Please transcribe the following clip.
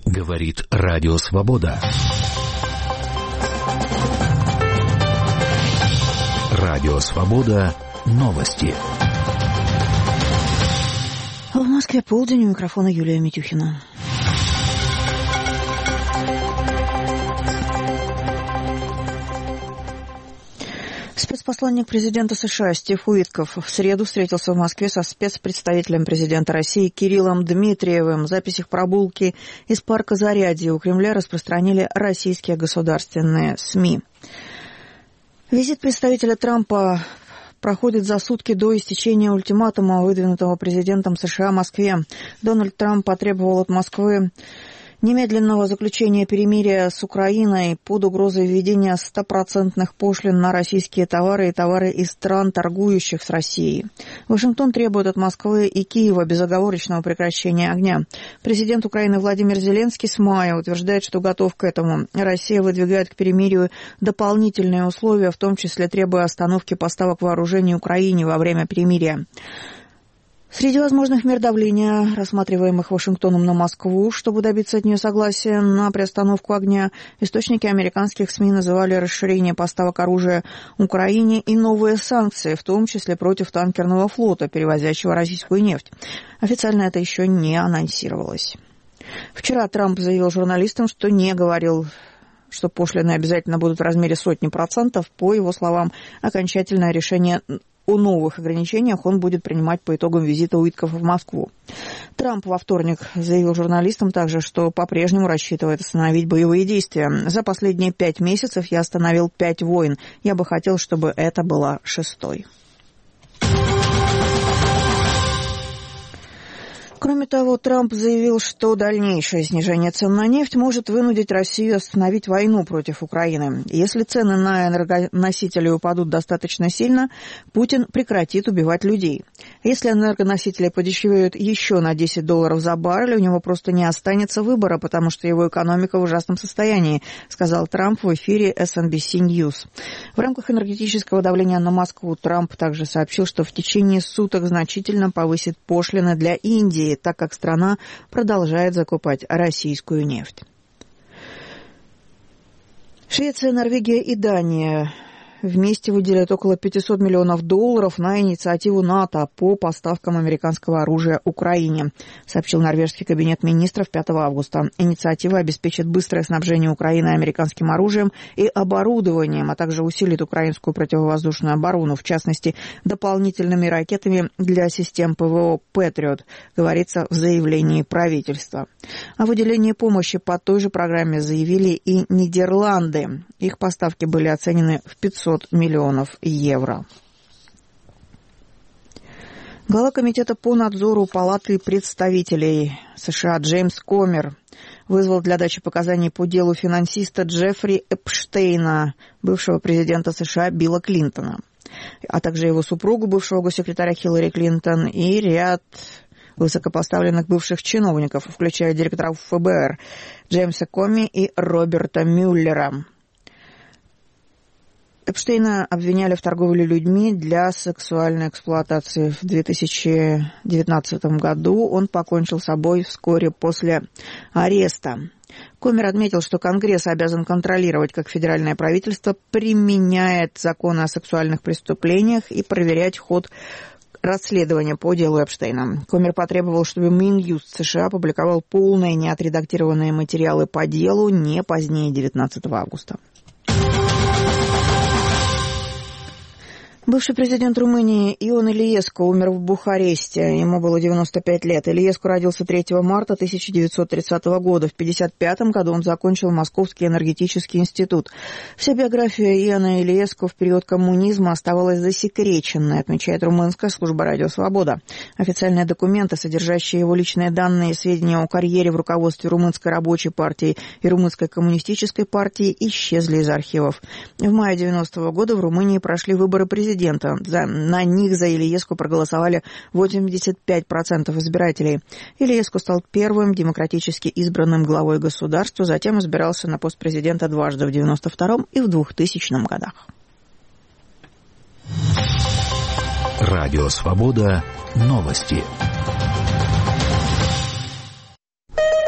Говорит Радио Свобода. Радио Свобода. Новости. В Москве полдень, у микрофона Юлия Митюхина. Спецпосланник президента США Стив Уитков в среду встретился в Москве со спецпредставителем президента России Кириллом Дмитриевым. Запись их прогулки из парка Зарядье у Кремля распространили российские государственные СМИ. Визит представителя Трампа проходит за сутки до истечения ультиматума, выдвинутого президентом США Москве. Дональд Трамп потребовал от Москвы немедленного заключения перемирия с Украиной под угрозой введения 100% пошлин на российские товары и товары из стран, торгующих с Россией. Вашингтон требует от Москвы и Киева безоговорочного прекращения огня. Президент Украины Владимир Зеленский с мая утверждает, что готов к этому. Россия выдвигает к перемирию дополнительные условия, в том числе требуя остановки поставок вооружений Украине во время перемирия. Среди возможных мер давления, рассматриваемых Вашингтоном на Москву, чтобы добиться от нее согласия на приостановку огня, источники американских СМИ называли расширение поставок оружия Украине и новые санкции, в том числе против танкерного флота, перевозящего российскую нефть. Официально это еще не анонсировалось. Вчера Трамп заявил журналистам, что не говорил, что пошлины обязательно будут в размере 100%. По его словам, окончательное решение о новых ограничениях он будет принимать по итогам визита Уиткова в Москву. Трамп во вторник заявил журналистам также, что по-прежнему рассчитывает остановить боевые действия. За последние 5 месяцев я остановил 5 войн. Я бы хотел, чтобы это была 6-й. Кроме того, Трамп заявил, что дальнейшее снижение цен на нефть может вынудить Россию остановить войну против Украины. Если цены на энергоносители упадут достаточно сильно, Путин прекратит убивать людей. Если энергоносители подешевеют еще на $10 за баррель, у него просто не останется выбора, потому что его экономика в ужасном состоянии, сказал Трамп в эфире SNBC News. В рамках энергетического давления на Москву Трамп также сообщил, что в течение суток значительно повысит пошлины для Индии, так как страна продолжает закупать российскую нефть. Швеция, Норвегия и Дания вместе выделят около $500 миллионов на инициативу НАТО по поставкам американского оружия Украине, сообщил норвежский кабинет министров 5 августа. Инициатива обеспечит быстрое снабжение Украины американским оружием и оборудованием, а также усилит украинскую противовоздушную оборону, в частности, дополнительными ракетами для систем ПВО «Патриот», говорится в заявлении правительства. О выделении помощи по той же программе заявили и Нидерланды. Их поставки были оценены в $500 миллионов. Глава комитета по надзору Палаты представителей США Джеймс Комер вызвал для дачи показаний по делу финансиста Джеффри Эпштейна, бывшего президента США Билла Клинтона, а также его супругу, бывшего госсекретаря Хиллари Клинтон, и ряд высокопоставленных бывших чиновников, включая директоров ФБР Джеймса Коми и Роберта Мюллера. Эпштейна обвиняли в торговле людьми для сексуальной эксплуатации. В 2019 году он покончил с собой вскоре после ареста. Комер отметил, что Конгресс обязан контролировать, как федеральное правительство применяет законы о сексуальных преступлениях и проверять ход расследования по делу Эпштейна. Комер потребовал, чтобы Минюст США опубликовал полные неотредактированные материалы по делу не позднее 19 августа. Бывший президент Румынии Ион Илиеску умер в Бухаресте. Ему было 95 лет. Илиеску родился 3 марта 1930 года. В 1955 году он закончил Московский энергетический институт. Вся биография Иона Илиеску в период коммунизма оставалась засекреченной, отмечает румынская служба «Радио Свобода». Официальные документы, содержащие его личные данные и сведения о карьере в руководстве Румынской рабочей партии и Румынской коммунистической партии, исчезли из архивов. В мае 1990 года в Румынии прошли выборы президента. На них за Илиеску проголосовали 85% избирателей. Илиеску стал первым демократически избранным главой государства, затем избирался на пост президента дважды в 1992 и в 2000 годах. Радио Свобода. Новости.